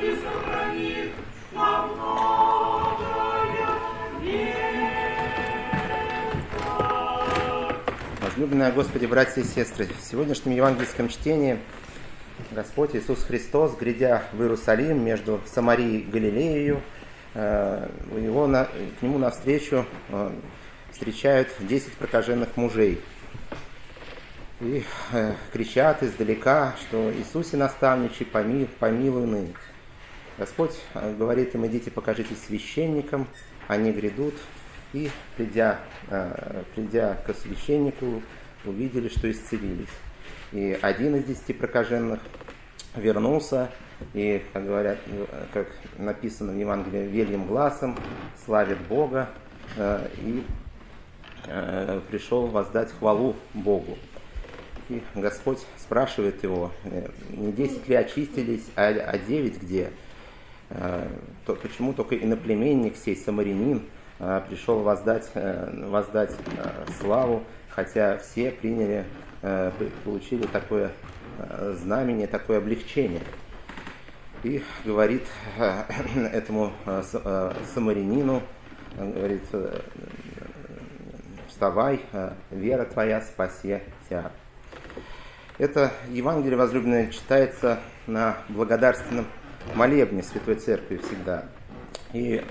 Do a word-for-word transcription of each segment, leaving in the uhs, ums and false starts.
Возлюбленные Господи, братья и сестры, в сегодняшнем евангельском чтении Господь Иисус Христос, грядя в Иерусалим между Самарией и Галилеей, его, к нему навстречу встречают десять прокаженных мужей. И кричат издалека, что «Иисусе наставничий, помилуй ныне». Господь говорит им: идите, покажитесь священникам, они грядут. И, придя, придя к священнику, увидели, что исцелились. И один из десяти прокаженных вернулся, и, как говорят, как написано в Евангелии, вельим гласом славит Бога, и пришел воздать хвалу Богу. И Господь спрашивает его: не десять ли очистились, а, а девять где? То, почему только иноплеменник сей самарянин пришел воздать, воздать славу, хотя все приняли, получили такое знамение, такое облегчение. И говорит этому самарянину, говорит: вставай, вера твоя спасе тебя. Это Евангелие, возлюбленное, читается на благодарственном молебне Святой Церкви всегда. И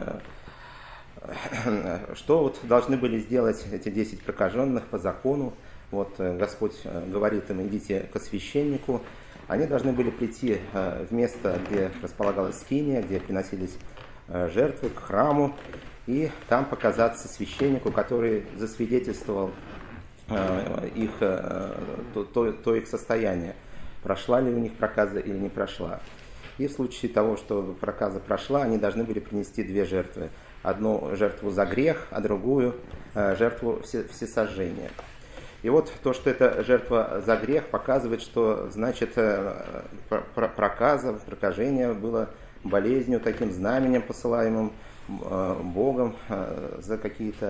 что вот должны были сделать эти десять прокаженных по закону? Вот Господь говорит им: идите к священнику. Они должны были прийти в место, где располагалась скиния, где приносились жертвы, к храму, и там показаться священнику, который засвидетельствовал их, то, то, то их состояние, прошла ли у них проказа или не прошла. И в случае того, что проказа прошла, они должны были принести две жертвы. Одну жертву за грех, а другую жертву всесожжения. И вот то, что эта жертва за грех, показывает, что, значит, проказа, прокажение было болезнью, таким знаменем, посылаемым Богом за какие-то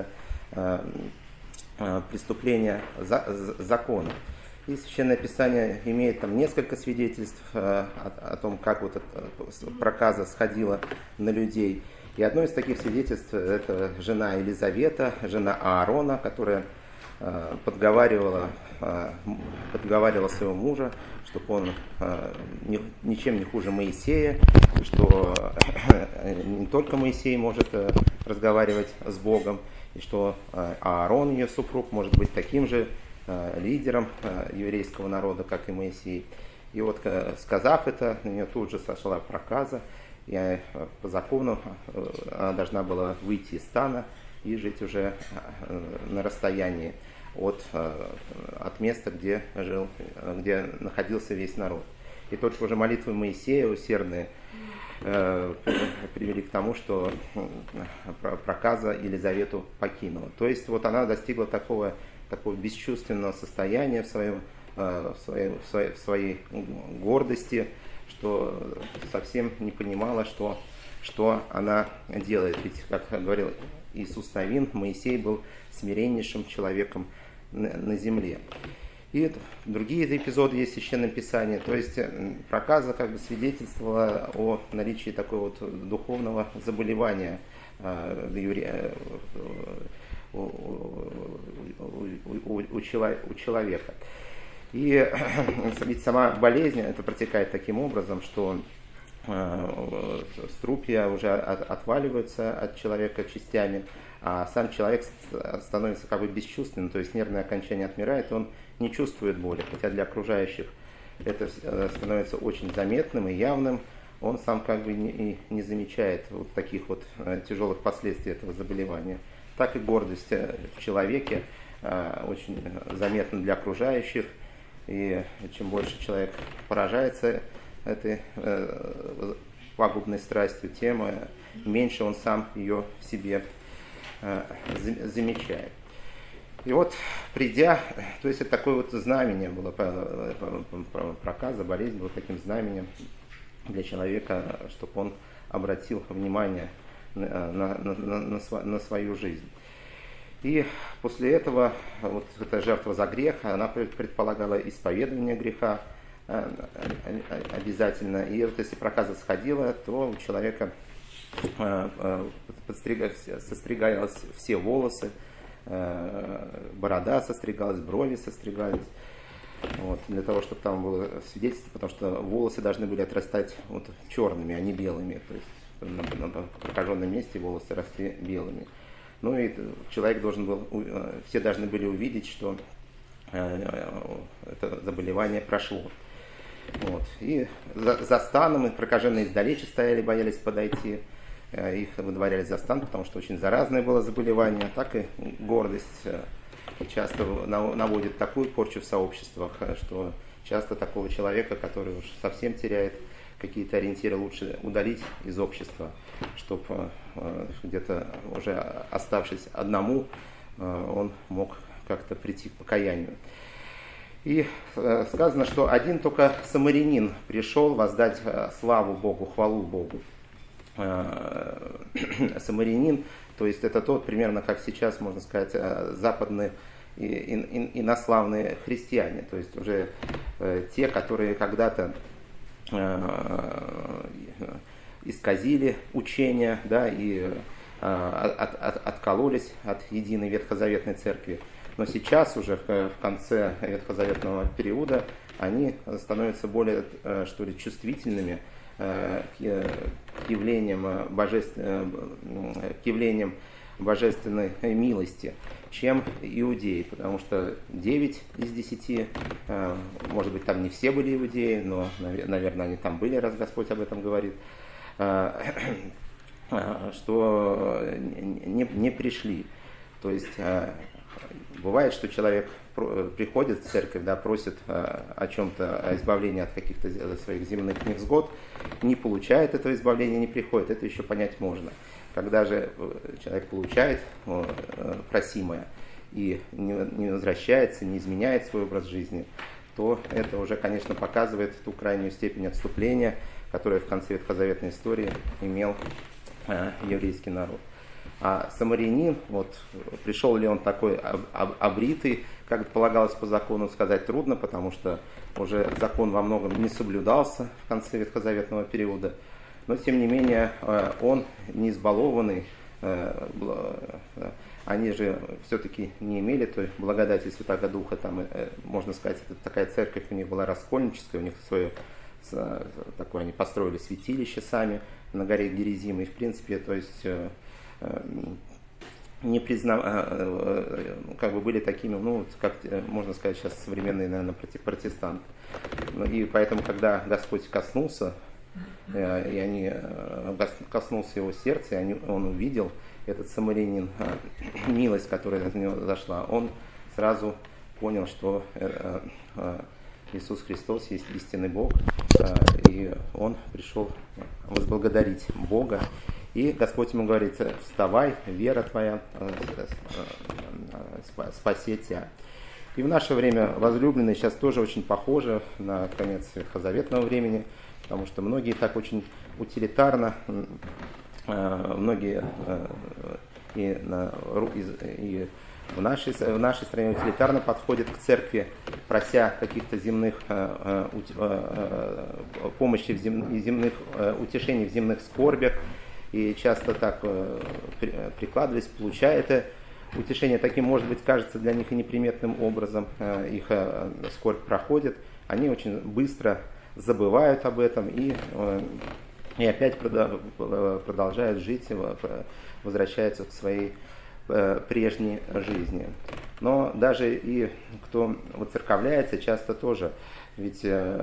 преступления закона. И Священное Писание имеет там несколько свидетельств о, о том, как вот эта проказа сходила на людей. И одно из таких свидетельств — это жена Елизавета, жена Аарона, которая э, подговаривала, э, подговаривала своего мужа, чтобы он э, ни, ничем не хуже Моисея, что э, не только Моисей может э, разговаривать с Богом, и что э, Аарон, ее супруг, может быть таким же э, лидером э, еврейского народа, как и Моисей. И вот, э, сказав это, на нее тут же сошла проказа. И по закону она должна была выйти из стана и жить уже на расстоянии от, от места, где жил, где находился весь народ. И только уже молитвы Моисея усердные привели к тому, что проказа Елизавету покинула. То есть вот она достигла такого, такого бесчувственного состояния в, своем, в, своей, в, своей, в своей гордости, что совсем не понимала, что, что она делает. Ведь, как говорил Иисус Навин, Моисей был смиреннейшим человеком на, на земле. И другие эпизоды есть в Священном Писании. То есть проказа как бы свидетельствовала о наличии такого вот духовного заболевания у, у, у, у человека. И ведь сама болезнь, это протекает таким образом, что э, струпья уже от, отваливаются от человека частями, а сам человек становится как бы бесчувственным, то есть нервное окончание отмирает, и он не чувствует боли. Хотя для окружающих это становится очень заметным и явным, он сам как бы не, не замечает вот таких вот тяжелых последствий этого заболевания. Так и гордость в человеке э, очень заметна для окружающих. И чем больше человек поражается этой э, пагубной страстью, тем э, меньше он сам ее в себе э, замечает. И вот, придя, то есть это такое вот знамение было, проказа, болезнь была таким знаменем для человека, чтобы он обратил внимание на, на, на, на, на свою жизнь. И после этого вот эта жертва за грех, она предполагала исповедование греха, обязательно. И вот если проказа сходила, то у человека состригалось все волосы, борода состригалась, брови состригались. Вот, для того, чтобы там было свидетельство, потому что волосы должны были отрастать вот черными, а не белыми. То есть на, на прокаженном месте волосы росли белыми. Ну и человек должен был, все должны были увидеть, что это заболевание прошло. Вот. И за, за станом, и прокаженные издалече стояли, боялись подойти. Их выдворяли за стан, потому что очень заразное было заболевание. Так и гордость часто наводит такую порчу в сообществах, что часто такого человека, который уж совсем теряет какие-то ориентиры, лучше удалить из общества, чтобы где-то уже оставшись одному, он мог как-то прийти к покаянию. И сказано, что один только самарянин пришел воздать славу Богу, хвалу Богу. Самарянин, то есть это тот, примерно как сейчас, можно сказать, западные инославные христиане, то есть уже те, которые когда-то исказили учения, да, и от, от, откололись от единой ветхозаветной церкви. Но сейчас уже в конце ветхозаветного периода они становятся более, что ли, чувствительными к явлениям, божеств... к явлениям божественной милости, чем иудеи, потому что девять из десяти, может быть, там не все были иудеи, но, наверное, они там были, раз Господь об этом говорит, что не, не пришли. То есть бывает, что человек приходит в церковь, да, просит о чем-то, о избавлении от каких-то своих земных невзгод, не получает этого избавления, не приходит, это еще понять можно. Когда же человек получает просимое и не возвращается, не изменяет свой образ жизни, то это уже, конечно, показывает ту крайнюю степень отступления, которое в конце ветхозаветной истории имел еврейский народ. А самарянин, вот, пришел ли он такой обритый, как полагалось по закону, сказать трудно, потому что уже закон во многом не соблюдался в конце ветхозаветного периода. Но, тем не менее, он не избалованный, они же все-таки не имели той благодати Святаго Духа, там, можно сказать, это такая церковь у них была раскольническая, у них свое, такое, они построили святилище сами на горе Герезим, и в принципе, то есть, не признав... как бы были такими, ну, как можно сказать сейчас, современные, наверное, протестанты. И поэтому, когда Господь коснулся, и они коснулся его сердца, и они, он увидел, этот самарянин, милость, которая от него зашла, он сразу понял, что Иисус Христос есть истинный Бог, и он пришел возблагодарить Бога. И Господь ему говорит: вставай, вера твоя спасет тебя. И в наше время возлюбленные сейчас тоже очень похожи на конец ветхозаветного времени, потому что многие так очень утилитарно, многие и, на, и в, нашей, в нашей стране утилитарно подходят к церкви, прося каких-то земных помощи, в зем, земных утешений в земных скорбях, и часто так прикладываясь, получая это утешение, таким, может быть, кажется для них и неприметным образом, их скорбь проходит, они очень быстро забывают об этом и, и опять продолжают жить, возвращаются к своей прежней жизни. Но даже и кто воцерковляется, часто тоже, ведь,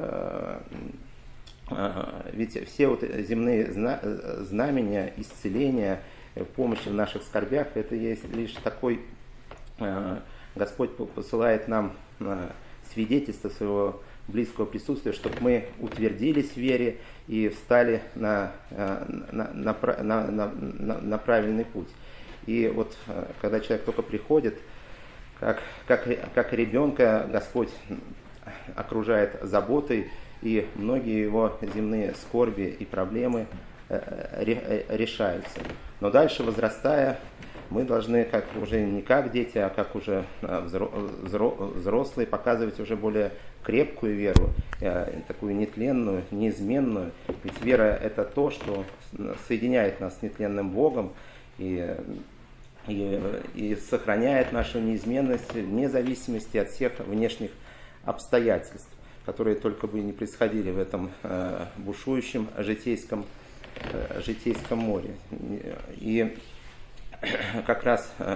ведь все вот земные знамения, исцеления, помощи в наших скорбях, это есть лишь такой, Господь посылает нам свидетельство своего близкого присутствия, чтобы мы утвердились в вере и встали на, на, на, на, на, на правильный путь. И вот когда человек только приходит, как, как, как ребенка Господь окружает заботой, и многие его земные скорби и проблемы решаются. Но дальше, возрастая, мы должны, как уже не как дети, а как уже взрослые, показывать уже более крепкую веру, такую нетленную, неизменную. Ведь вера – это то, что соединяет нас с нетленным Богом и, и, и сохраняет нашу неизменность вне зависимости от всех внешних обстоятельств, которые только бы не происходили в этом э, бушующем житейском, э, житейском море. И как раз э,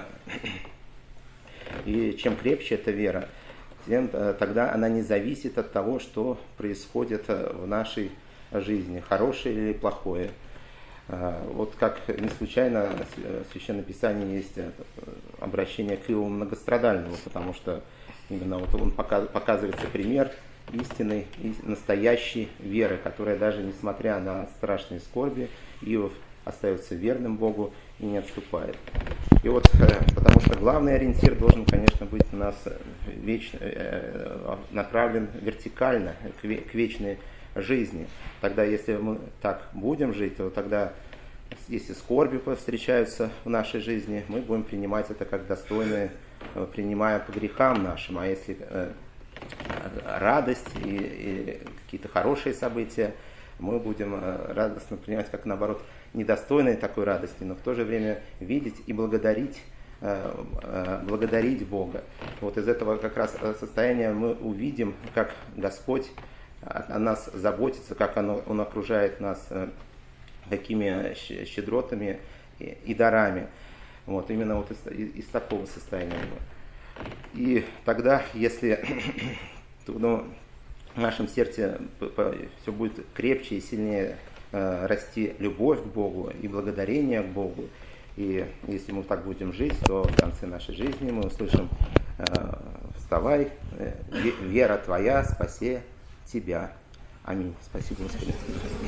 и чем крепче эта вера, тем э, тогда она не зависит от того, что происходит в нашей жизни, хорошее или плохое. Э, вот как не случайно в Священном Писании есть обращение к Иову многострадальному, потому что именно вот он показывается пример истинной и настоящей веры, которая даже несмотря на страшные скорби, Иов остается верным Богу и не отступает. И вот, потому что главный ориентир должен, конечно, быть у нас вечно, направлен вертикально к вечной жизни. Тогда, если мы так будем жить, то тогда, если скорби встречаются в нашей жизни, мы будем принимать это как достойное, принимая по грехам нашим. А если радость и, и какие-то хорошие события, мы будем радостно принимать как, наоборот, недостойные такой радости, но в то же время видеть и благодарить, благодарить Бога. Вот из этого как раз состояния мы увидим, как Господь о нас заботится, как Он, он окружает нас такими щедротами и, и дарами. Вот, именно вот из, из такого состояния. И тогда, если ну, в нашем сердце все будет крепче и сильнее э, расти любовь к Богу и благодарение к Богу, и если мы так будем жить, то в конце нашей жизни мы услышим э, «Вставай, э, вера твоя спасе тебя». Аминь. Спасибо, Господи.